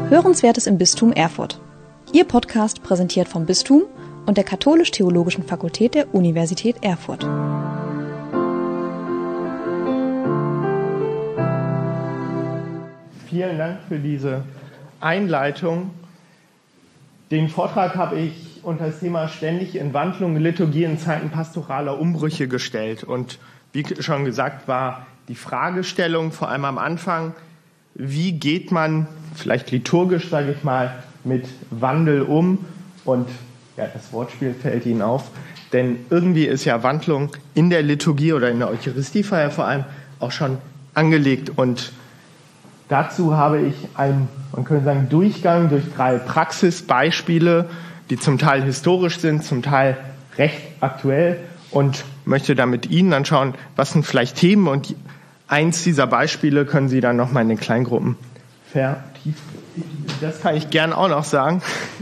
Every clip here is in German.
Hörenswertes im Bistum Erfurt. Ihr Podcast präsentiert vom Bistum und der Katholisch-Theologischen Fakultät der Universität Erfurt. Vielen Dank für diese Einleitung. Den Vortrag habe ich unter das Thema ständig in Wandlung, Liturgie in Zeiten pastoraler Umbrüche gestellt. Und wie schon gesagt, war die Fragestellung vor allem am Anfang, wie geht man, vielleicht liturgisch, sage ich mal, mit Wandel um? Und ja, das Wortspiel fällt Ihnen auf, denn irgendwie ist ja Wandlung in der Liturgie oder in der Eucharistiefeier vor allem auch schon angelegt. Und dazu habe ich einen, man könnte sagen, Durchgang durch 3 Praxisbeispiele, die zum Teil historisch sind, zum Teil recht aktuell, und möchte dann mit Ihnen anschauen, was sind vielleicht Themen, und eins dieser Beispiele können Sie dann nochmal in den Kleingruppen vertiefen. Das kann ich gern auch noch sagen.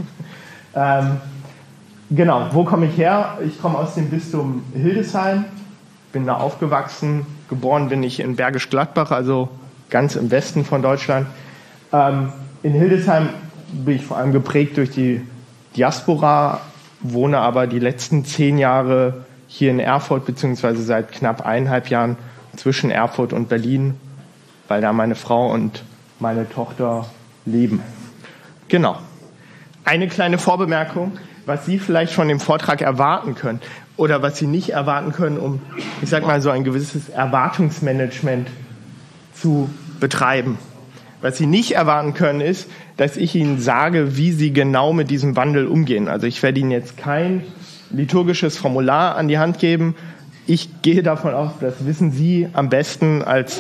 Genau, wo komme ich her? Ich komme aus dem Bistum Hildesheim, bin da aufgewachsen, geboren bin ich in Bergisch Gladbach, also ganz im Westen von Deutschland. In Hildesheim bin ich vor allem geprägt durch die Diaspora, wohne aber die letzten 10 Jahre hier in Erfurt, beziehungsweise seit knapp 1,5 Jahren zwischen Erfurt und Berlin, weil da meine Frau und meine Tochter leben. Genau. Eine kleine Vorbemerkung, was Sie vielleicht von dem Vortrag erwarten können oder was Sie nicht erwarten können, um, ich sag mal, so ein gewisses Erwartungsmanagement zu betreiben. Was Sie nicht erwarten können, ist, dass ich Ihnen sage, wie Sie genau mit diesem Wandel umgehen. Also ich werde Ihnen jetzt kein liturgisches Formular an die Hand geben. Ich gehe davon aus, das wissen Sie am besten als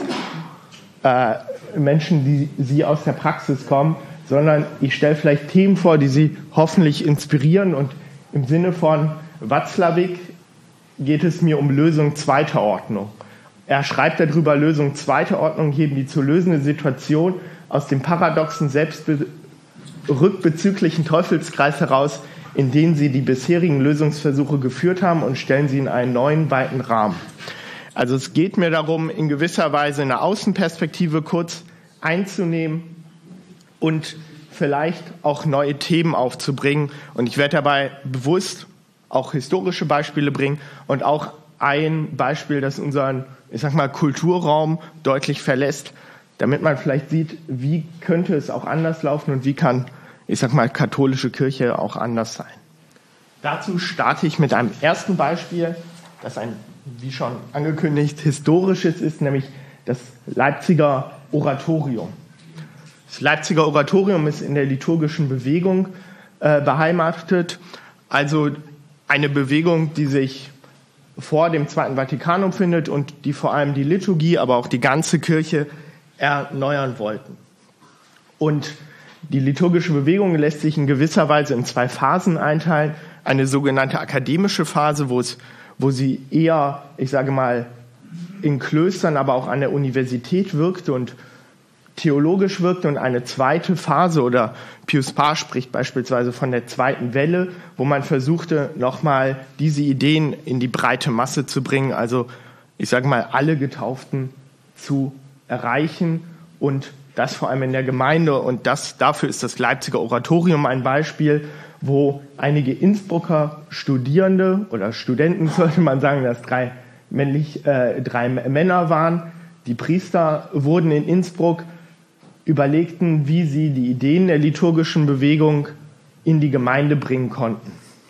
Menschen, die Sie aus der Praxis kommen, sondern ich stelle vielleicht Themen vor, die Sie hoffentlich inspirieren. Und im Sinne von Watzlawick geht es mir um Lösung zweiter Ordnung. Er schreibt darüber, Lösung zweiter Ordnung heben die zu lösende Situation aus dem paradoxen, selbstrückbezüglichen Teufelskreis heraus, in den sie die bisherigen Lösungsversuche geführt haben, und stellen sie in einen neuen, weiten Rahmen. Also es geht mir darum, in gewisser Weise eine Außenperspektive kurz einzunehmen und vielleicht auch neue Themen aufzubringen. Und ich werde dabei bewusst auch historische Beispiele bringen und auch ein Beispiel, das unseren, ich sag mal, Kulturraum deutlich verlässt, damit man vielleicht sieht, wie könnte es auch anders laufen und wie kann, ich sag mal, katholische Kirche auch anders sein. Dazu starte ich mit einem ersten Beispiel, das ein, wie schon angekündigt, historisches ist, nämlich das Leipziger Oratorium. Das Leipziger Oratorium ist in der liturgischen Bewegung beheimatet, also eine Bewegung, die sich vor dem Zweiten Vatikanum findet und die vor allem die Liturgie, aber auch die ganze Kirche erneuern wollten. Und die liturgische Bewegung lässt sich in gewisser Weise in 2 Phasen einteilen. Eine sogenannte akademische Phase, wo sie eher, ich sage mal, in Klöstern, aber auch an der Universität wirkte und theologisch wirkte, und eine zweite Phase, oder Pius Paar spricht beispielsweise von der zweiten Welle, wo man versuchte, nochmal diese Ideen in die breite Masse zu bringen, also ich sage mal, alle Getauften zu erreichen, und das vor allem in der Gemeinde. Und dafür ist das Leipziger Oratorium ein Beispiel, wo einige Innsbrucker Studierende oder Studenten, sollte man sagen, dass 3 Männer waren, die Priester wurden in Innsbruck, überlegten, wie sie die Ideen der liturgischen Bewegung in die Gemeinde bringen konnten.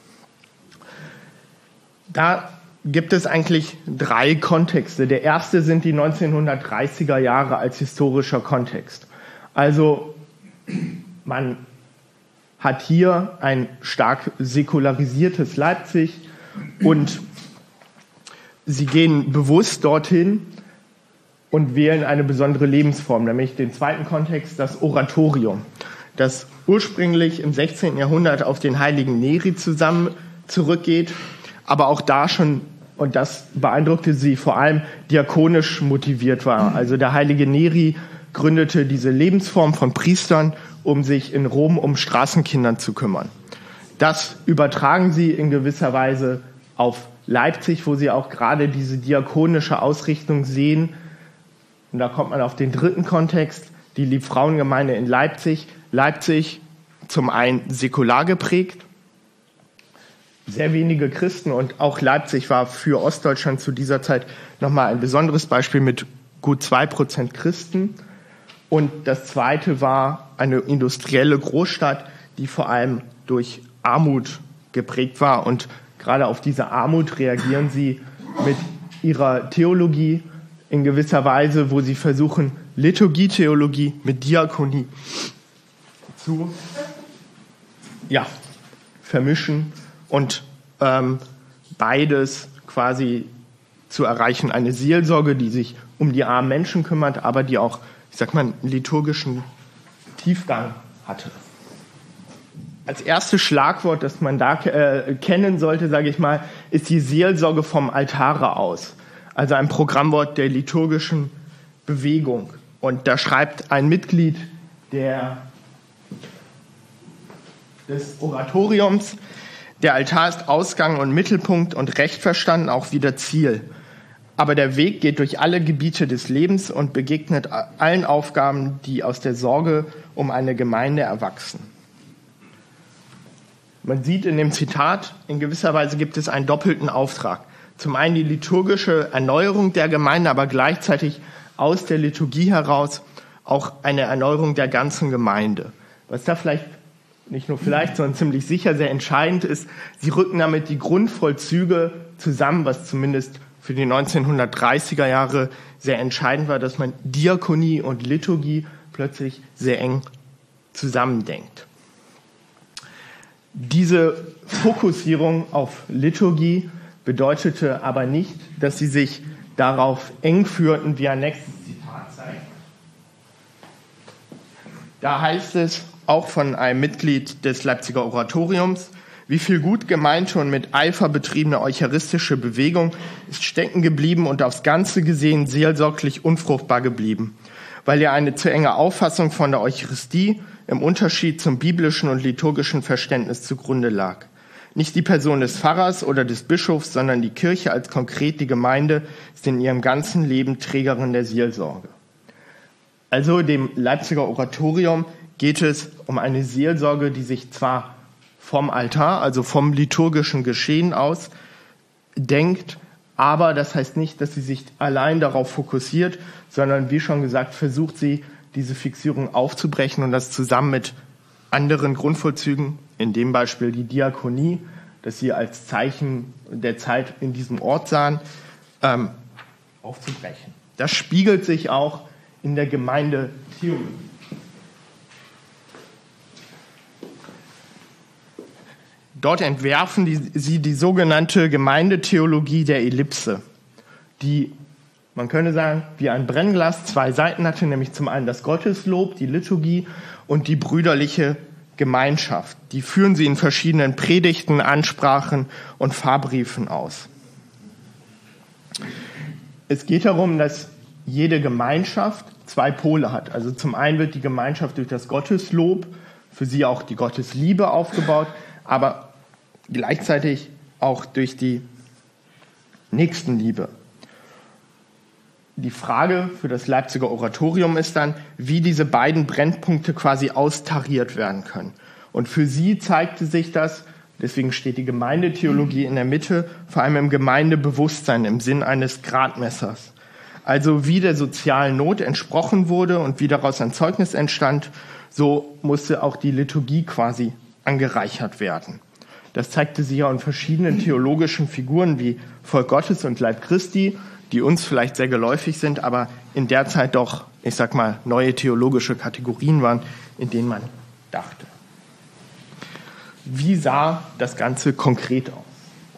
Da gibt es eigentlich 3 Kontexte. Der erste sind die 1930er Jahre als historischer Kontext. Also man hat hier ein stark säkularisiertes Leipzig, und sie gehen bewusst dorhin und wählen eine besondere Lebensform, nämlich den zweiten Kontext, das Oratorium, das ursprünglich im 16. Jahrhundert auf den heiligen Neri zurückgeht, aber auch da schon, und das beeindruckte sie, vor allem diakonisch motiviert war. Also der heilige Neri gründete diese Lebensform von Priestern, um sich in Rom um Straßenkindern zu kümmern. Das übertragen sie in gewisser Weise auf Leipzig, wo sie auch gerade diese diakonische Ausrichtung sehen. Und da kommt man auf den dritten Kontext, die Liebfrauengemeinde in Leipzig. Leipzig zum einen säkular geprägt, sehr wenige Christen, und auch Leipzig war für Ostdeutschland zu dieser Zeit nochmal ein besonderes Beispiel mit gut 2% Christen. Und das zweite war eine industrielle Großstadt, die vor allem durch Armut geprägt war. Und gerade auf diese Armut reagieren sie mit ihrer Theologie in gewisser Weise, wo sie versuchen, Liturgietheologie mit Diakonie zu vermischen und beides quasi zu erreichen. Eine Seelsorge, die sich um die armen Menschen kümmert, aber die auch, einen liturgischen Tiefgang hatte. Als erstes Schlagwort, das man da kennen sollte, ist die Seelsorge vom Altare aus. Also ein Programmwort der liturgischen Bewegung. Und da schreibt ein Mitglied des Oratoriums: Der Altar ist Ausgang und Mittelpunkt und recht verstanden auch wieder Ziel. Aber der Weg geht durch alle Gebiete des Lebens und begegnet allen Aufgaben, die aus der Sorge um eine Gemeinde erwachsen. Man sieht in dem Zitat, in gewisser Weise gibt es einen doppelten Auftrag. Zum einen die liturgische Erneuerung der Gemeinde, aber gleichzeitig aus der Liturgie heraus auch eine Erneuerung der ganzen Gemeinde. Was da vielleicht, nicht nur vielleicht, sondern ziemlich sicher sehr entscheidend ist, sie rücken damit die Grundvollzüge zusammen, was zumindest für die 1930er Jahre sehr entscheidend war, dass man Diakonie und Liturgie plötzlich sehr eng zusammendenkt. Diese Fokussierung auf Liturgie bedeutete aber nicht, dass sie sich darauf eng führten, wie ein nächstes Zitat zeigt. Da heißt es, auch von einem Mitglied des Leipziger Oratoriums: Wie viel gut gemeinte und mit Eifer betriebene eucharistische Bewegung ist stecken geblieben und aufs Ganze gesehen seelsorglich unfruchtbar geblieben, weil ihr eine zu enge Auffassung von der Eucharistie im Unterschied zum biblischen und liturgischen Verständnis zugrunde lag. Nicht die Person des Pfarrers oder des Bischofs, sondern die Kirche als konkret die Gemeinde ist in ihrem ganzen Leben Trägerin der Seelsorge. Also dem Leipziger Oratorium geht es um eine Seelsorge, die sich zwar vom Altar, also vom liturgischen Geschehen aus denkt, aber das heißt nicht, dass sie sich allein darauf fokussiert, sondern wie schon gesagt, versucht sie, diese Fixierung aufzubrechen und das zusammen mit anderen Grundvollzügen, in dem Beispiel die Diakonie, das sie als Zeichen der Zeit in diesem Ort sahen, aufzubrechen. Das spiegelt sich auch in der Gemeindetheologie. Dort entwerfen sie die sogenannte Gemeindetheologie der Ellipse, die, man könnte sagen, wie ein Brennglas 2 Seiten hatte, nämlich zum einen das Gotteslob, die Liturgie und die brüderliche Gemeinschaft. Die führen sie in verschiedenen Predigten, Ansprachen und Pfarrbriefen aus. Es geht darum, dass jede Gemeinschaft 2 Pole hat. Also zum einen wird die Gemeinschaft durch das Gotteslob, für sie auch die Gottesliebe aufgebaut, aber gleichzeitig auch durch die Nächstenliebe. Die Frage für das Leipziger Oratorium ist dann, wie diese beiden Brennpunkte quasi austariert werden können. Und für sie zeigte sich das, deswegen steht die Gemeindetheologie in der Mitte, vor allem im Gemeindebewusstsein, im Sinn eines Gradmessers. Also wie der sozialen Not entsprochen wurde und wie daraus ein Zeugnis entstand, so musste auch die Liturgie quasi angereichert werden. Das zeigte sich ja in verschiedenen theologischen Figuren wie Volk Gottes und Leib Christi, die uns vielleicht sehr geläufig sind, aber in der Zeit doch, neue theologische Kategorien waren, in denen man dachte. Wie sah das Ganze konkret aus?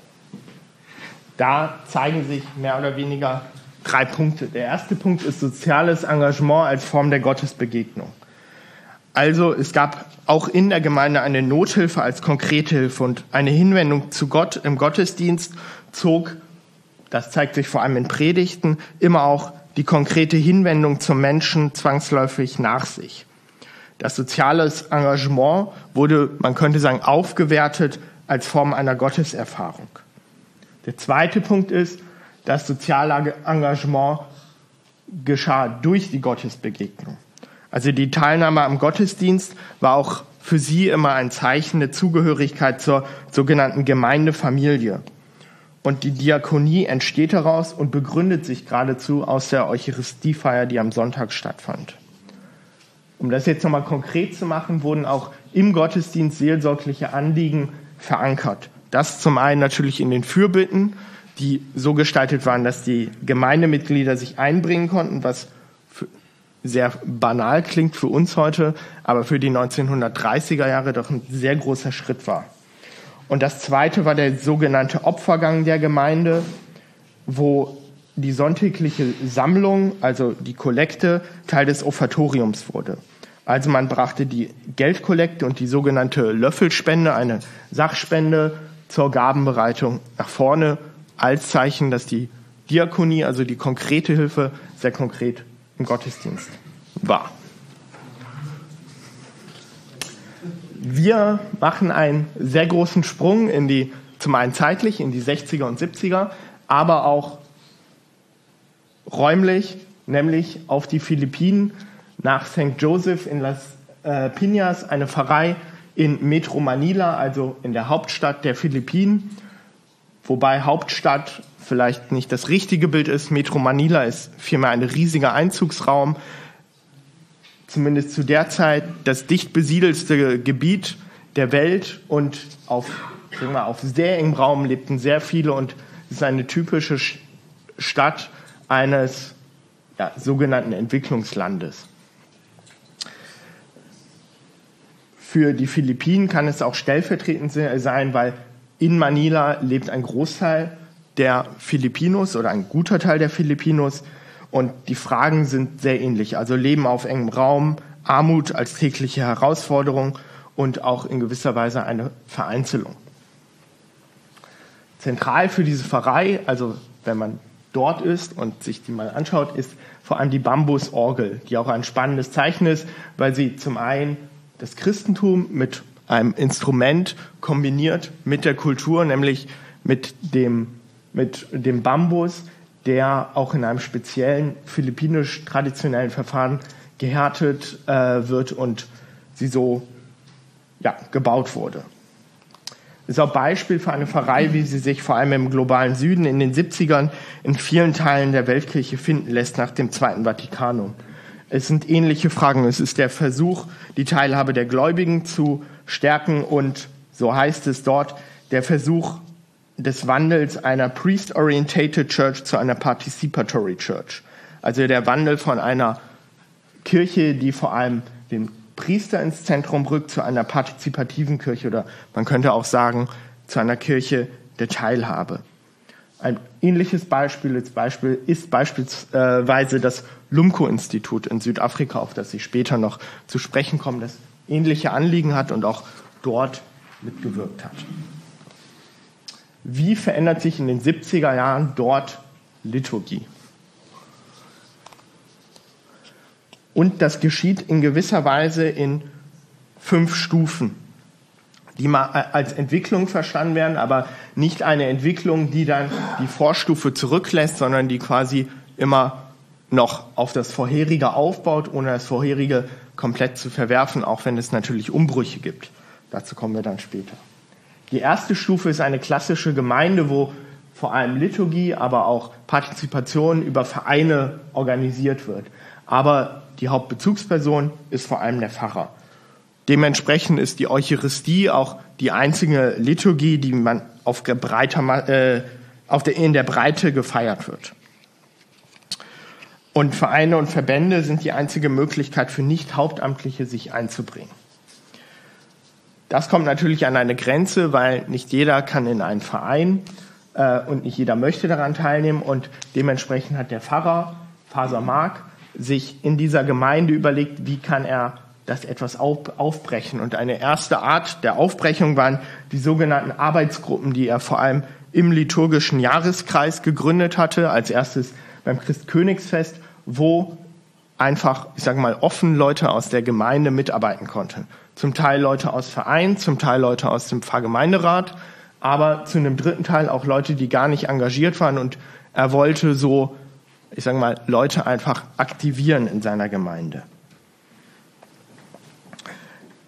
Da zeigen sich mehr oder weniger 3 Punkte. Der erste Punkt ist soziales Engagement als Form der Gottesbegegnung. Also es gab auch in der Gemeinde eine Nothilfe als konkrete Hilfe und eine Hinwendung zu Gott im Gottesdienst zog, das zeigt sich vor allem in Predigten, immer auch die konkrete Hinwendung zum Menschen zwangsläufig nach sich. Das soziale Engagement wurde, man könnte sagen, aufgewertet als Form einer Gotteserfahrung. Der zweite Punkt ist, das soziale Engagement geschah durch die Gottesbegegnung. Also die Teilnahme am Gottesdienst war auch für sie immer ein Zeichen der Zugehörigkeit zur sogenannten Gemeindefamilie. Und die Diakonie entsteht daraus und begründet sich geradezu aus der Eucharistiefeier, die am Sonntag stattfand. Um das jetzt nochmal konkret zu machen, wurden auch im Gottesdienst seelsorgliche Anliegen verankert. Das zum einen natürlich in den Fürbitten, die so gestaltet waren, dass die Gemeindemitglieder sich einbringen konnten, was sehr banal klingt für uns heute, aber für die 1930er Jahre doch ein sehr großer Schritt war. Und das zweite war der sogenannte Opfergang der Gemeinde, wo die sonntägliche Sammlung, also die Kollekte, Teil des Offertoriums wurde. Also man brachte die Geldkollekte und die sogenannte Löffelspende, eine Sachspende, zur Gabenbereitung nach vorne, als Zeichen, dass die Diakonie, also die konkrete Hilfe, sehr konkret im Gottesdienst war. Wir machen einen sehr großen Sprung zum einen zeitlich in die 60er und 70er, aber auch räumlich, nämlich auf die Philippinen, nach St. Joseph in Las Piñas, eine Pfarrei in Metro Manila, also in der Hauptstadt der Philippinen, wobei Hauptstadt vielleicht nicht das richtige Bild ist. Metro Manila ist vielmehr ein riesiger Einzugsraum, zumindest zu der Zeit das dicht besiedelste Gebiet der Welt, und auf sehr engem Raum lebten sehr viele, und es ist eine typische Stadt eines sogenannten Entwicklungslandes. Für die Philippinen kann es auch stellvertretend sein, weil in Manila lebt ein Großteil der Filipinos oder ein guter Teil der Filipinos, und die Fragen sind sehr ähnlich. Also Leben auf engem Raum, Armut als tägliche Herausforderung und auch in gewisser Weise eine Vereinzelung. Zentral für diese Pfarrei, also wenn man dort ist und sich die mal anschaut, ist vor allem die Bambusorgel, die auch ein spannendes Zeichen ist, weil sie zum einen das Christentum mit einem Instrument kombiniert mit der Kultur, nämlich mit dem Bambus, der auch in einem speziellen philippinisch-traditionellen Verfahren gehärtet wird und sie so gebaut wurde. Das ist auch Beispiel für eine Pfarrei, wie sie sich vor allem im globalen Süden in den 70ern in vielen Teilen der Weltkirche finden lässt nach dem Zweiten Vatikanum. Es sind ähnliche Fragen. Es ist der Versuch, die Teilhabe der Gläubigen zu stärken, und so heißt es dort, der Versuch des Wandels einer Priest-Orientated Church zu einer Participatory Church. Also der Wandel von einer Kirche, die vor allem den Priester ins Zentrum rückt, zu einer partizipativen Kirche, oder man könnte auch sagen, zu einer Kirche der Teilhabe. Ein ähnliches Beispiel ist beispielsweise das Lumko-Institut in Südafrika, auf das ich später noch zu sprechen komme, das ähnliche Anliegen hat und auch dort mitgewirkt hat. Wie verändert sich in den 70er Jahren dort Liturgie? Und das geschieht in gewisser Weise in 5 Stufen, die mal als Entwicklung verstanden werden, aber nicht eine Entwicklung, die dann die Vorstufe zurücklässt, sondern die quasi immer noch auf das Vorherige aufbaut, ohne das Vorherige komplett zu verwerfen, auch wenn es natürlich Umbrüche gibt. Dazu kommen wir dann später. Die erste Stufe ist eine klassische Gemeinde, wo vor allem Liturgie, aber auch Partizipation über Vereine organisiert wird. Aber die Hauptbezugsperson ist vor allem der Pfarrer. Dementsprechend ist die Eucharistie auch die einzige Liturgie, die man in der Breite gefeiert wird. Und Vereine und Verbände sind die einzige Möglichkeit für Nicht-Hauptamtliche, sich einzubringen. Das kommt natürlich an eine Grenze, weil nicht jeder kann in einen Verein und nicht jeder möchte daran teilnehmen. Und dementsprechend hat der Pfarrer, Faser Mark, sich in dieser Gemeinde überlegt, wie kann er das etwas aufbrechen. Und eine erste Art der Aufbrechung waren die sogenannten Arbeitsgruppen, die er vor allem im liturgischen Jahreskreis gegründet hatte. Als erstes beim Christkönigsfest, wo einfach, offen Leute aus der Gemeinde mitarbeiten konnten. Zum Teil Leute aus Vereinen, zum Teil Leute aus dem Pfarrgemeinderat, aber zu einem dritten Teil auch Leute, die gar nicht engagiert waren. Und er wollte so, Leute einfach aktivieren in seiner Gemeinde.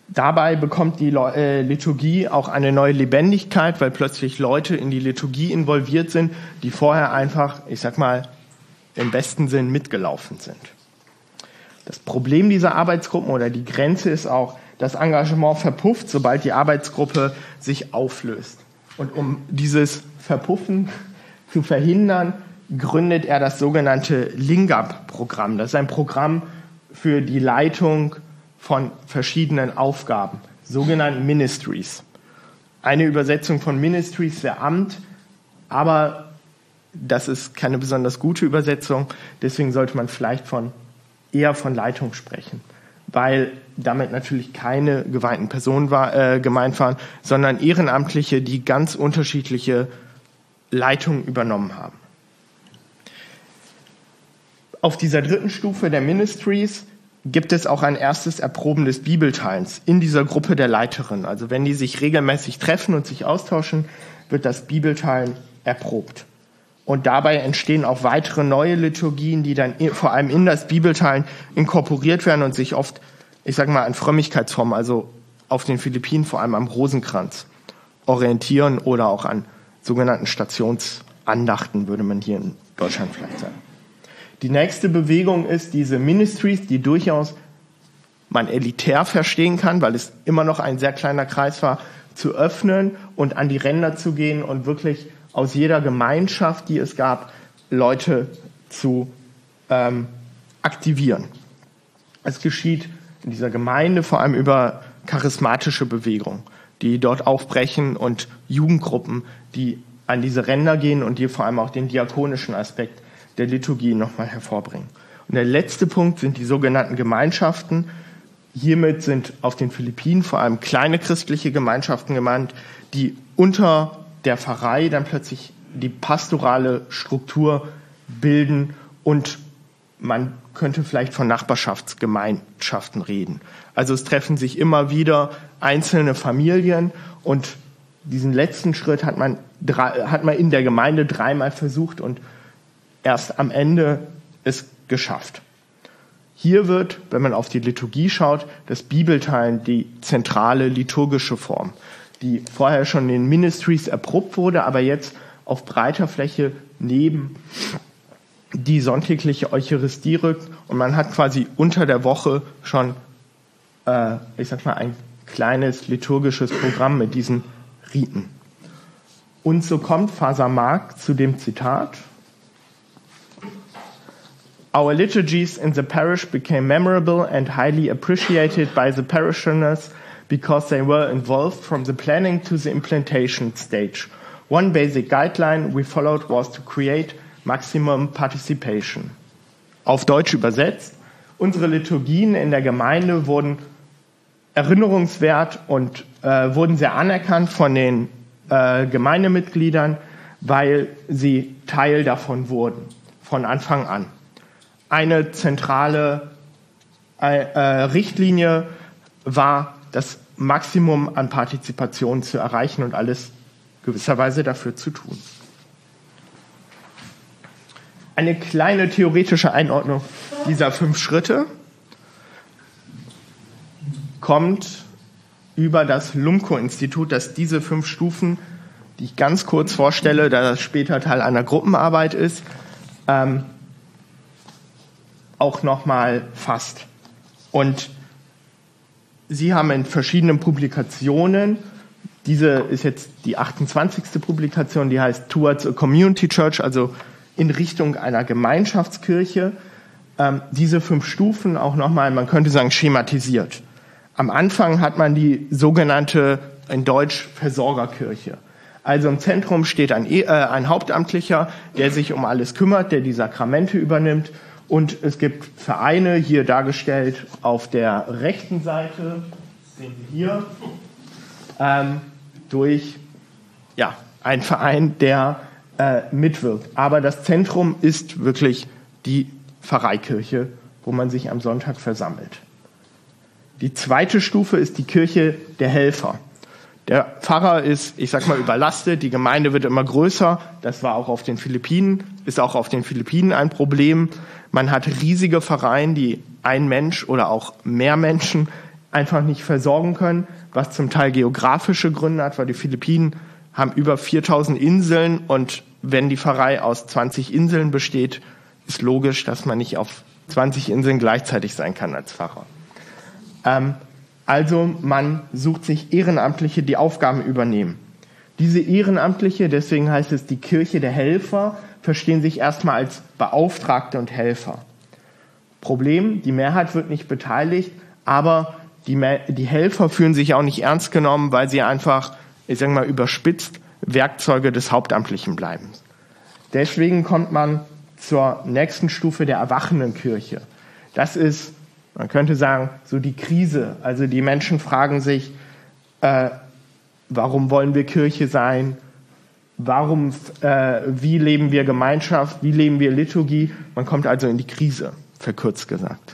Dabei bekommt die Liturgie auch eine neue Lebendigkeit, weil plötzlich Leute in die Liturgie involviert sind, die vorher einfach, ich sag mal, im besten Sinn mitgelaufen sind. Das Problem dieser Arbeitsgruppen oder die Grenze ist auch, das Engagement verpufft, sobald die Arbeitsgruppe sich auflöst. Und um dieses Verpuffen zu verhindern, gründet er das sogenannte Lingab-Programm. Das ist ein Programm für die Leitung von verschiedenen Aufgaben, sogenannten Ministries. Eine Übersetzung von Ministries wäre Amt, aber das ist keine besonders gute Übersetzung, deswegen sollte man vielleicht eher von Leitung sprechen, weil damit natürlich keine geweihten Personen gemeint waren, sondern Ehrenamtliche, die ganz unterschiedliche Leitungen übernommen haben. Auf dieser dritten Stufe der Ministries gibt es auch ein erstes Erproben des Bibelteilens in dieser Gruppe der Leiterinnen. Also wenn die sich regelmäßig treffen und sich austauschen, wird das Bibelteilen erprobt. Und dabei entstehen auch weitere neue Liturgien, die dann vor allem in das Bibelteilen inkorporiert werden und sich oft, ich sage mal, an Frömmigkeitsformen, also auf den Philippinen vor allem am Rosenkranz orientieren oder auch an sogenannten Stationsandachten, würde man hier in Deutschland vielleicht sagen. Die nächste Bewegung ist diese Ministries, die durchaus man elitär verstehen kann, weil es immer noch ein sehr kleiner Kreis war, zu öffnen und an die Ränder zu gehen und wirklich aus jeder Gemeinschaft, die es gab, Leute zu aktivieren. Es geschieht in dieser Gemeinde vor allem über charismatische Bewegungen, die dort aufbrechen und Jugendgruppen, die an diese Ränder gehen und die vor allem auch den diakonischen Aspekt der Liturgie nochmal hervorbringen. Und der letzte Punkt sind die sogenannten Gemeinschaften. Hiermit sind auf den Philippinen vor allem kleine christliche Gemeinschaften gemeint, die unter der Pfarrei dann plötzlich die pastorale Struktur bilden und man könnte vielleicht von Nachbarschaftsgemeinschaften reden. Also es treffen sich immer wieder einzelne Familien und diesen letzten Schritt hat man in der Gemeinde dreimal versucht und erst am Ende es geschafft. Hier wird, wenn man auf die Liturgie schaut, das Bibelteilen die zentrale liturgische Form, die vorher schon in den Ministries erprobt wurde, aber jetzt auf breiter Fläche neben die sonntägliche Eucharistie rückt und man hat quasi unter der Woche schon, ein kleines liturgisches Programm mit diesen Riten. Und so kommt Faser Mark zu dem Zitat: Our liturgies in the parish became memorable and highly appreciated by the parishioners because they were involved from the planning to the implementation stage. One basic guideline we followed was to create maximum participation. Auf Deutsch übersetzt: Unsere Liturgien in der Gemeinde wurden erinnerungswert und wurden sehr anerkannt von den Gemeindemitgliedern, weil sie Teil davon wurden, von Anfang an. Eine zentrale Richtlinie war, das Maximum an Partizipation zu erreichen und alles gewisserweise dafür zu tun. Eine kleine theoretische Einordnung dieser 5 Schritte kommt über das Lumko-Institut, das diese 5 Stufen, die ich ganz kurz vorstelle, da das später Teil einer Gruppenarbeit ist, auch nochmal fasst. Und Sie haben in verschiedenen Publikationen, diese ist jetzt die 28. Publikation, die heißt Towards a Community Church, also in Richtung einer Gemeinschaftskirche, diese 5 Stufen auch nochmal, man könnte sagen, schematisiert. Am Anfang hat man die sogenannte, in Deutsch, Versorgerkirche. Also im Zentrum steht ein Hauptamtlicher, der sich um alles kümmert, der die Sakramente übernimmt. Und es gibt Vereine, hier dargestellt auf der rechten Seite, sehen Sie hier, durch einen Verein, der mitwirkt. Aber das Zentrum ist wirklich die Pfarreikirche, wo man sich am Sonntag versammelt. Die zweite Stufe ist die Kirche der Helfer. Der Pfarrer ist, überlastet, die Gemeinde wird immer größer. Das war auch auf den Philippinen, ist auch auf den Philippinen ein Problem. Man hat riesige Pfarreien, die ein Mensch oder auch mehr Menschen einfach nicht versorgen können, was zum Teil geografische Gründe hat, weil die Philippinen haben über 4000 Inseln und wenn die Pfarrei aus 20 Inseln besteht, ist logisch, dass man nicht auf 20 Inseln gleichzeitig sein kann als Pfarrer. Also man sucht sich Ehrenamtliche, die Aufgaben übernehmen. Diese Ehrenamtliche, deswegen heißt es die Kirche der Helfer, verstehen sich erstmal als Beauftragte und Helfer. Problem, die Mehrheit wird nicht beteiligt, aber die Helfer fühlen sich auch nicht ernst genommen, weil sie einfach, ich sage mal überspitzt, Werkzeuge des Hauptamtlichen bleiben. Deswegen kommt man zur nächsten Stufe der erwachenden Kirche. Das ist, man könnte sagen, so die Krise. Also die Menschen fragen sich, warum wollen wir Kirche sein? Wie leben wir Gemeinschaft? Wie leben wir Liturgie? Man kommt also in die Krise, verkürzt gesagt.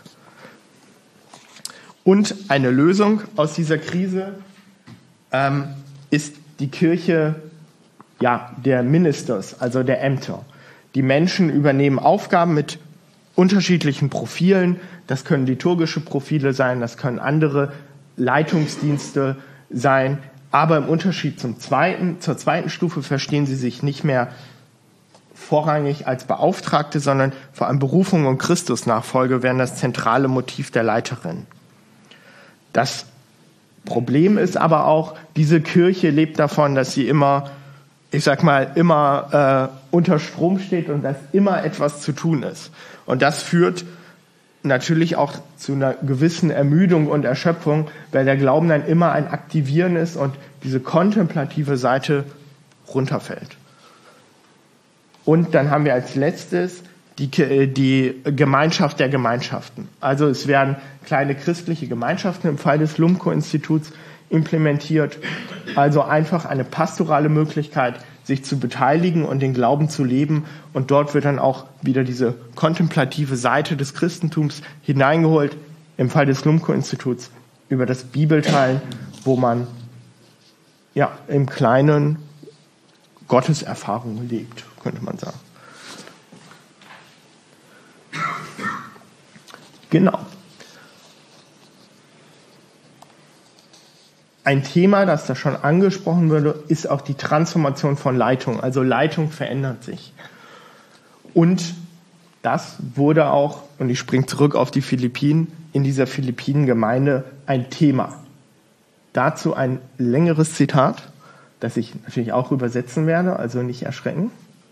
Und eine Lösung aus dieser Krise ist die Kirche der Ministers, also der Ämter. Die Menschen übernehmen Aufgaben mit unterschiedlichen Profilen. Das können liturgische Profile sein, das können andere Leitungsdienste sein. Aber im Unterschied zur zweiten Stufe verstehen sie sich nicht mehr vorrangig als Beauftragte, sondern vor allem Berufung und Christusnachfolge werden das zentrale Motiv der Leiterin. Das Problem ist aber auch, diese Kirche lebt davon, dass sie immer unter Strom steht und dass immer etwas zu tun ist. Und das führt natürlich auch zu einer gewissen Ermüdung und Erschöpfung, weil der Glauben dann immer ein Aktivieren ist und diese kontemplative Seite runterfällt. Und dann haben wir als letztes die Gemeinschaft der Gemeinschaften. Also es werden kleine christliche Gemeinschaften im Fall des Lumko-Instituts implementiert. Also einfach eine pastorale Möglichkeit, sich zu beteiligen und den Glauben zu leben. Und dort wird dann auch wieder diese kontemplative Seite des Christentums hineingeholt, im Fall des Lumko-Instituts, über das Bibelteilen, wo man im Kleinen Gotteserfahrung lebt, könnte man sagen. Genau. Ein Thema, das da schon angesprochen wurde, ist auch die Transformation von Leitung. Also Leitung verändert sich. Und das wurde auch, und ich springe zurück auf die Philippinen, in dieser Philippinen-Gemeinde ein Thema. Dazu ein längeres Zitat, das ich natürlich auch übersetzen werde, also nicht erschrecken.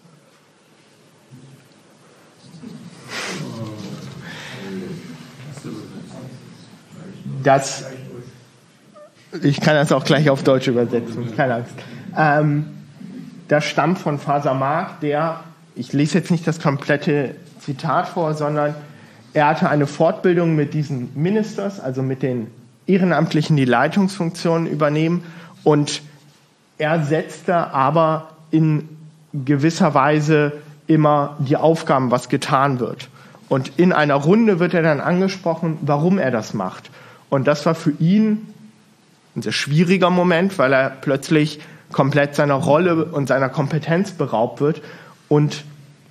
Ich kann das auch gleich auf Deutsch übersetzen, keine Angst. Das stammt von Father Mark, ich lese jetzt nicht das komplette Zitat vor, sondern er hatte eine Fortbildung mit diesen Ministers, also mit den Ehrenamtlichen, die Leitungsfunktionen übernehmen, und er setzte aber in gewisser Weise immer die Aufgaben, was getan wird. Und in einer Runde wird er dann angesprochen, warum er das macht. Und das war für ihn ein sehr schwieriger Moment, weil er plötzlich komplett seiner Rolle und seiner Kompetenz beraubt wird. Und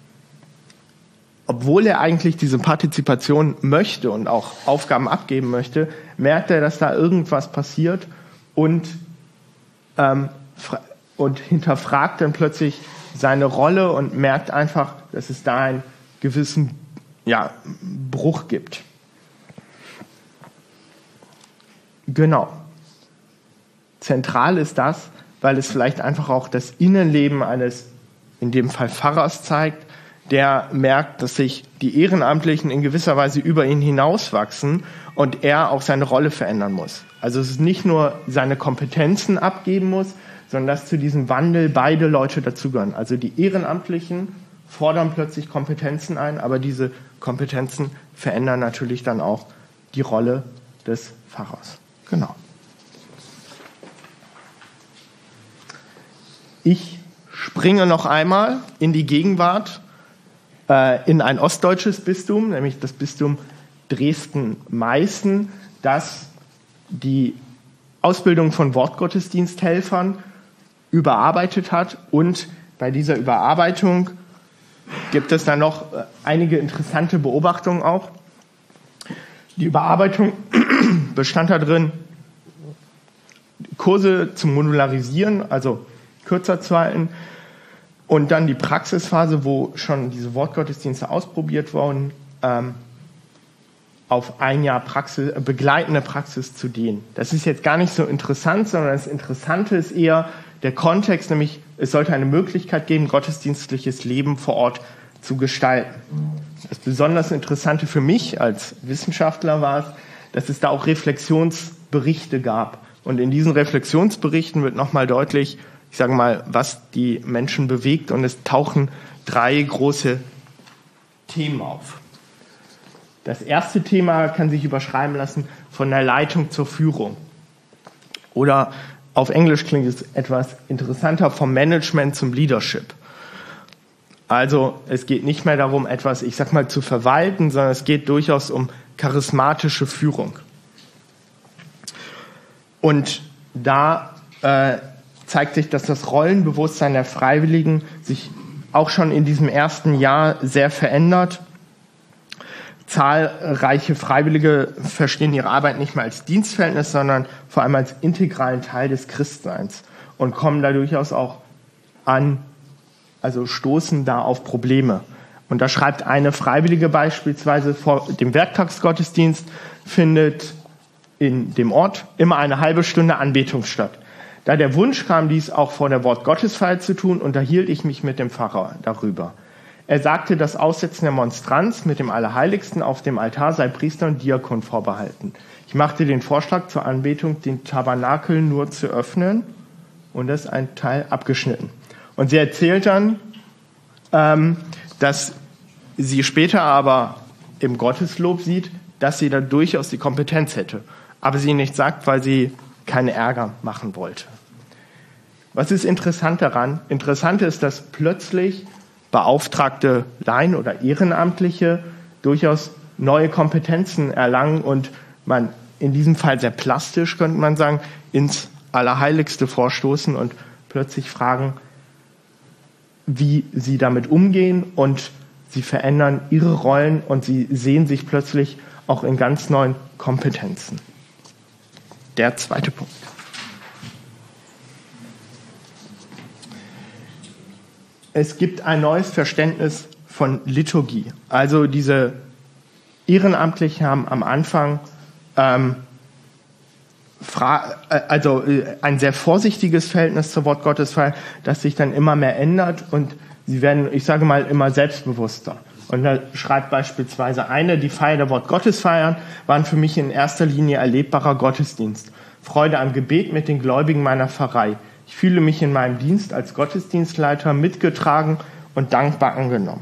obwohl er eigentlich diese Partizipation möchte und auch Aufgaben abgeben möchte, merkt er, dass da irgendwas passiert und hinterfragt dann plötzlich seine Rolle und merkt einfach, dass es da einen gewissen Bruch gibt. Genau. Zentral ist das, weil es vielleicht einfach auch das Innenleben eines, in dem Fall Pfarrers, zeigt, der merkt, dass sich die Ehrenamtlichen in gewisser Weise über ihn hinauswachsen und er auch seine Rolle verändern muss. Also es ist nicht nur seine Kompetenzen abgeben muss, sondern dass zu diesem Wandel beide Leute dazugehören. Also die Ehrenamtlichen fordern plötzlich Kompetenzen ein, aber diese Kompetenzen verändern natürlich dann auch die Rolle des Pfarrers. Genau. Ich springe noch einmal in die Gegenwart, in ein ostdeutsches Bistum, nämlich das Bistum Dresden-Meißen, das die Ausbildung von Wortgottesdiensthelfern überarbeitet hat. Und bei dieser Überarbeitung gibt es dann noch einige interessante Beobachtungen auch. Die Überarbeitung bestand da drin, Kurse zu modularisieren, also kürzer zu halten, und dann die Praxisphase, wo schon diese Wortgottesdienste ausprobiert wurden, auf ein Jahr begleitende Praxis zu dehnen. Das ist jetzt gar nicht so interessant, sondern das Interessante ist eher der Kontext, nämlich es sollte eine Möglichkeit geben, gottesdienstliches Leben vor Ort zu gestalten. Das besonders Interessante für mich als Wissenschaftler war es, dass es da auch Reflexionsberichte gab. Und in diesen Reflexionsberichten wird nochmal deutlich, ich sage mal, was die Menschen bewegt. Und es tauchen 3 große Themen auf. Das erste Thema kann sich überschreiben lassen von der Leitung zur Führung. Oder auf Englisch klingt es etwas interessanter, vom Management zum Leadership. Also es geht nicht mehr darum, etwas, ich sag mal, zu verwalten, sondern es geht durchaus um charismatische Führung. Und da zeigt sich, dass das Rollenbewusstsein der Freiwilligen sich auch schon in diesem ersten Jahr sehr verändert. Zahlreiche Freiwillige verstehen ihre Arbeit nicht mehr als Dienstverhältnis, sondern vor allem als integralen Teil des Christseins und kommen da durchaus auch an, also stoßen da auf Probleme. Und da schreibt eine Freiwillige beispielsweise, vor dem Werktagsgottesdienst findet in dem Ort immer eine halbe Stunde Anbetung statt. Da der Wunsch kam, dies auch vor der Wortgottesfeier zu tun, unterhielt ich mich mit dem Pfarrer darüber. Er sagte, das Aussetzen der Monstranz mit dem Allerheiligsten auf dem Altar sei Priester und Diakon vorbehalten. Ich machte den Vorschlag zur Anbetung, den Tabernakel nur zu öffnen, und das ist ein Teil abgeschnitten. Und sie erzählt dann, dass sie später aber im Gotteslob sieht, dass sie da durchaus die Kompetenz hätte, aber sie nicht sagt, weil sie keinen Ärger machen wollte. Was ist interessant daran? Interessant ist, dass plötzlich beauftragte Laien oder Ehrenamtliche durchaus neue Kompetenzen erlangen und man in diesem Fall sehr plastisch, könnte man sagen, ins Allerheiligste vorstoßen und plötzlich fragen, wie sie damit umgehen, und sie verändern ihre Rollen und sie sehen sich plötzlich auch in ganz neuen Kompetenzen. Der zweite Punkt. Es gibt ein neues Verständnis von Liturgie. Also diese Ehrenamtlichen haben am Anfang ein sehr vorsichtiges Verhältnis zur Wortgottesfeier, das sich dann immer mehr ändert, und sie werden, ich sage mal, immer selbstbewusster. Und da schreibt beispielsweise eine, die Feier der Wortgottesfeiern waren für mich in erster Linie erlebbarer Gottesdienst. Freude am Gebet mit den Gläubigen meiner Pfarrei. Ich fühle mich in meinem Dienst als Gottesdienstleiter mitgetragen und dankbar angenommen.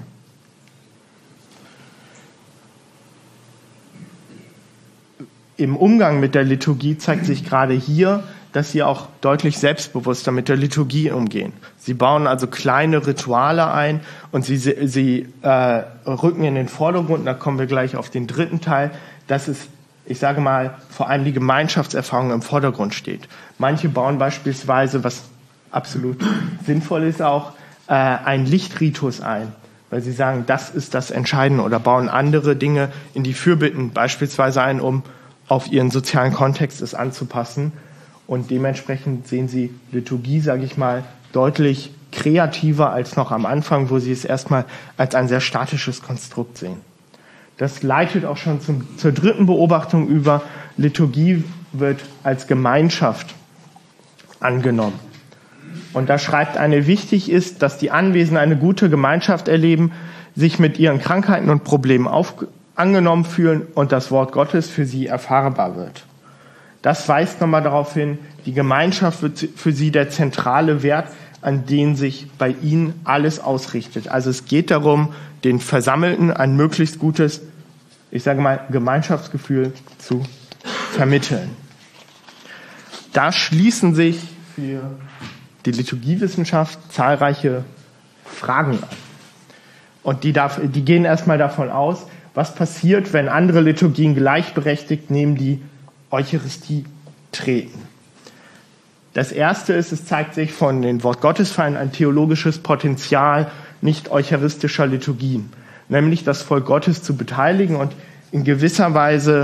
Im Umgang mit der Liturgie zeigt sich gerade hier, dass sie auch deutlich selbstbewusster mit der Liturgie umgehen. Sie bauen also kleine Rituale ein und sie rücken in den Vordergrund, da kommen wir gleich auf den dritten Teil, dass es, ich sage mal, vor allem die Gemeinschaftserfahrung im Vordergrund steht. Manche bauen beispielsweise, was absolut sinnvoll ist auch, einen Lichtritus ein, weil sie sagen, das ist das Entscheidende, oder bauen andere Dinge in die Fürbitten beispielsweise ein, um auf ihren sozialen Kontext es anzupassen. Und dementsprechend sehen sie Liturgie, sage ich mal, deutlich kreativer als noch am Anfang, wo sie es erstmal als ein sehr statisches Konstrukt sehen. Das leitet auch schon zur dritten Beobachtung über. Liturgie wird als Gemeinschaft angenommen. Und da schreibt eine, wichtig ist, dass die Anwesenden eine gute Gemeinschaft erleben, sich mit ihren Krankheiten und Problemen angenommen fühlen und das Wort Gottes für sie erfahrbar wird. Das weist nochmal darauf hin, die Gemeinschaft wird für sie der zentrale Wert, an den sich bei ihnen alles ausrichtet. Also es geht darum, den Versammelten ein möglichst gutes, ich sage mal, Gemeinschaftsgefühl zu vermitteln. Da schließen sich für die Liturgiewissenschaft zahlreiche Fragen an. Und die gehen erstmal davon aus, was passiert, wenn andere Liturgien gleichberechtigt neben die Eucharistie treten. Das erste ist, es zeigt sich von den Wortgottesfeiern ein theologisches Potenzial nicht eucharistischer Liturgien, nämlich das Volk Gottes zu beteiligen und in gewisser Weise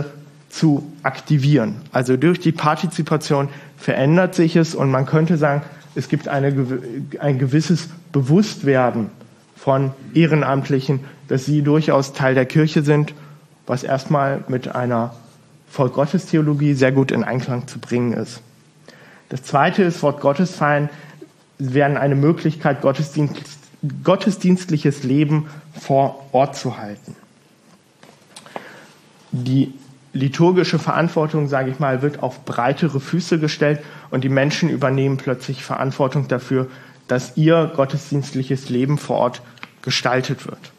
zu aktivieren. Also durch die Partizipation verändert sich es und man könnte sagen, es gibt ein gewisses Bewusstwerden von Ehrenamtlichen, dass sie durchaus Teil der Kirche sind, was erstmal mit einer Volk-Gottes-Theologie sehr gut in Einklang zu bringen ist. Das Zweite ist, Wort Gottes feiern werden eine Möglichkeit, gottesdienstliches Leben vor Ort zu halten. Die liturgische Verantwortung, sage ich mal, wird auf breitere Füße gestellt und die Menschen übernehmen plötzlich Verantwortung dafür, dass ihr gottesdienstliches Leben vor Ort gestaltet wird.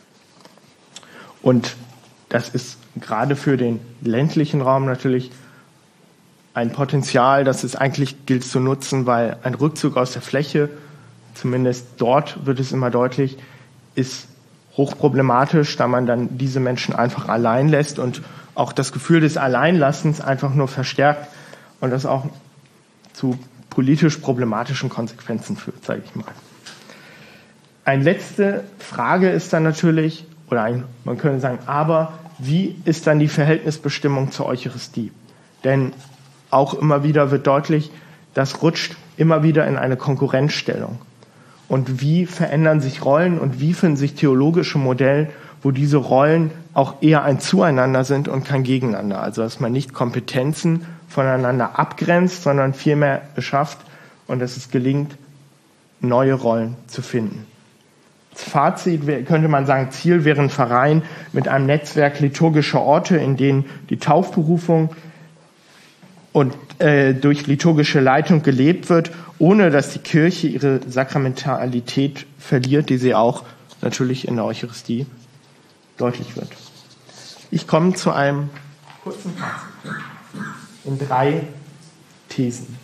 Und das ist gerade für den ländlichen Raum natürlich ein Potenzial, das es eigentlich gilt zu nutzen, weil ein Rückzug aus der Fläche, zumindest dort wird es immer deutlich, ist hochproblematisch, da man dann diese Menschen einfach allein lässt und auch das Gefühl des Alleinlassens einfach nur verstärkt und das auch zu politisch problematischen Konsequenzen führt, sage ich mal. Eine letzte Frage ist dann natürlich, man könnte sagen, aber wie ist dann die Verhältnisbestimmung zur Eucharistie? Denn auch immer wieder wird deutlich, das rutscht immer wieder in eine Konkurrenzstellung. Und wie verändern sich Rollen und wie finden sich theologische Modelle, wo diese Rollen auch eher ein Zueinander sind und kein Gegeneinander. Also dass man nicht Kompetenzen voneinander abgrenzt, sondern vielmehr schafft und dass es gelingt, neue Rollen zu finden. Als Fazit könnte man sagen, Ziel wäre ein Verein mit einem Netzwerk liturgischer Orte, in denen die Taufberufung und durch liturgische Leitung gelebt wird, ohne dass die Kirche ihre Sakramentalität verliert, die sie auch natürlich in der Eucharistie deutlich wird. Ich komme zu einem kurzen Fazit in 3 Thesen.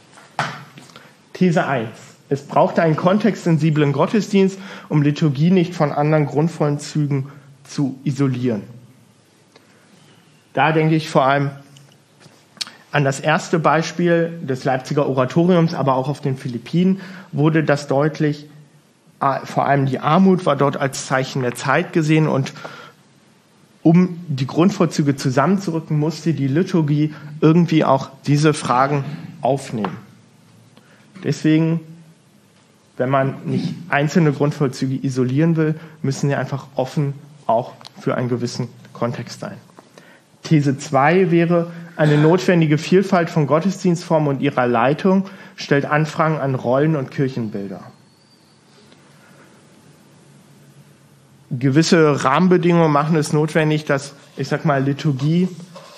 These 1. Es braucht einen kontextsensiblen Gottesdienst, um Liturgie nicht von anderen grundvollen Zügen zu isolieren. Da denke ich vor allem an das erste Beispiel des Leipziger Oratoriums, aber auch auf den Philippinen wurde das deutlich. Vor allem die Armut war dort als Zeichen der Zeit gesehen und um die Grundvorzüge zusammenzurücken, musste die Liturgie irgendwie auch diese Fragen aufnehmen. Deswegen, wenn man nicht einzelne Grundvorzüge isolieren will, müssen sie einfach offen auch für einen gewissen Kontext sein. These 2 wäre, eine notwendige Vielfalt von Gottesdienstformen und ihrer Leitung stellt Anfragen an Rollen und Kirchenbilder. Gewisse Rahmenbedingungen machen es notwendig, dass, Liturgie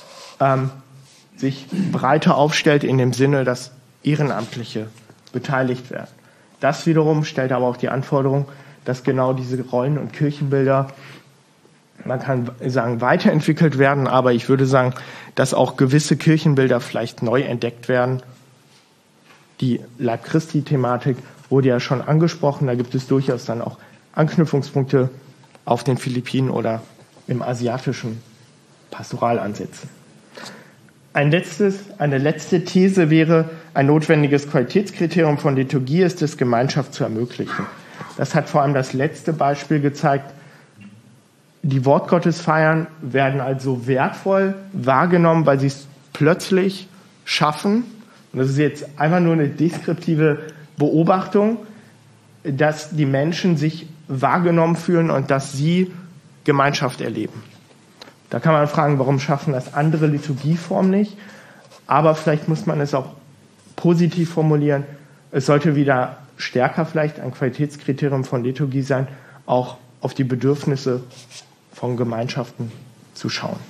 sich breiter aufstellt in dem Sinne, dass Ehrenamtliche beteiligt werden. Das wiederum stellt aber auch die Anforderung, dass genau diese Rollen und Kirchenbilder, man kann sagen, weiterentwickelt werden, aber ich würde sagen, dass auch gewisse Kirchenbilder vielleicht neu entdeckt werden. Die Leib Christi-Thematik wurde ja schon angesprochen, da gibt es durchaus dann auch Anknüpfungspunkte auf den Philippinen oder im asiatischen Pastoralansätzen. Eine letzte These wäre, ein notwendiges Qualitätskriterium von Liturgie ist es, Gemeinschaft zu ermöglichen. Das hat vor allem das letzte Beispiel gezeigt. Die Wortgottesfeiern werden also wertvoll wahrgenommen, weil sie es plötzlich schaffen, und das ist jetzt einfach nur eine deskriptive Beobachtung, dass die Menschen sich wahrgenommen fühlen und dass sie Gemeinschaft erleben. Da kann man fragen, warum schaffen das andere Liturgieformen nicht? Aber vielleicht muss man es auch positiv formulieren. Es sollte wieder stärker vielleicht ein Qualitätskriterium von Liturgie sein, auch auf die Bedürfnisse von Gemeinschaften zu schauen.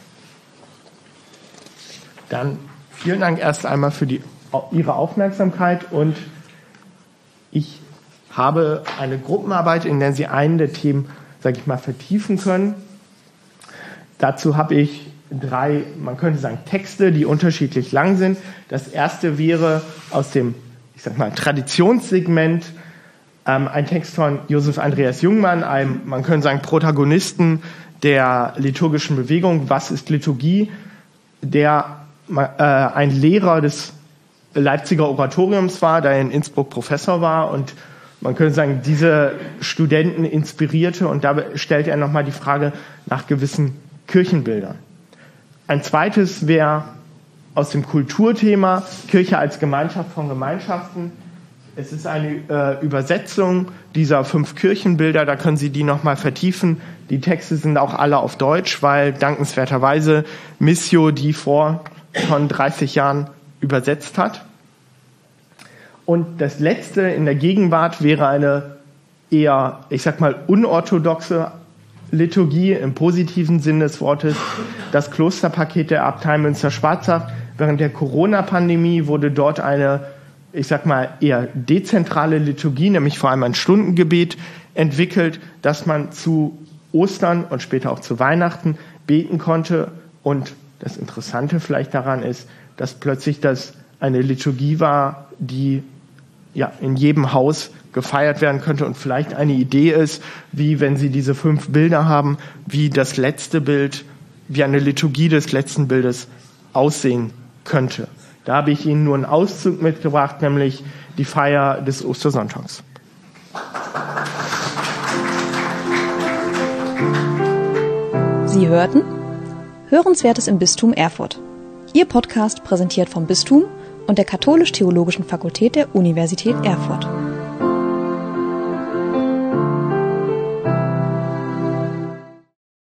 Dann vielen Dank erst einmal für Ihre Aufmerksamkeit und ich habe eine Gruppenarbeit, in der Sie einen der Themen, vertiefen können. Dazu habe ich 3, man könnte sagen, Texte, die unterschiedlich lang sind. Das erste wäre aus dem, Traditionssegment, ein Text von Josef Andreas Jungmann, einem, man könnte sagen, Protagonisten der liturgischen Bewegung. Was ist Liturgie? Der ein Lehrer des Leipziger Oratoriums war, der in Innsbruck Professor war und man könnte sagen, diese Studenten inspirierte und da stellt er nochmal die Frage nach gewissen Kirchenbildern. Ein zweites wäre aus dem Kulturthema Kirche als Gemeinschaft von Gemeinschaften. Es ist eine Übersetzung dieser 5 Kirchenbilder, da können Sie die nochmal vertiefen. Die Texte sind auch alle auf Deutsch, weil dankenswerterweise Missio die vor schon 30 Jahren übersetzt hat. Und das letzte in der Gegenwart wäre eine eher, unorthodoxe Liturgie im positiven Sinn des Wortes, das Klosterpaket der Abtei Münster-Schwarzach. Während der Corona-Pandemie wurde dort eine, eher dezentrale Liturgie, nämlich vor allem ein Stundengebet entwickelt, dass man zu Ostern und später auch zu Weihnachten beten konnte. Und das Interessante vielleicht daran ist, dass plötzlich das eine Liturgie war, die in jedem Haus gefeiert werden könnte und vielleicht eine Idee ist, wie, wenn Sie diese 5 Bilder haben, wie das letzte Bild, wie eine Liturgie des letzten Bildes aussehen könnte. Da habe ich Ihnen nur einen Auszug mitgebracht, nämlich die Feier des Ostersonntags. Sie hörten Hörenswertes im Bistum Erfurt. Ihr Podcast präsentiert vom Bistum und der Katholisch-Theologischen Fakultät der Universität Erfurt.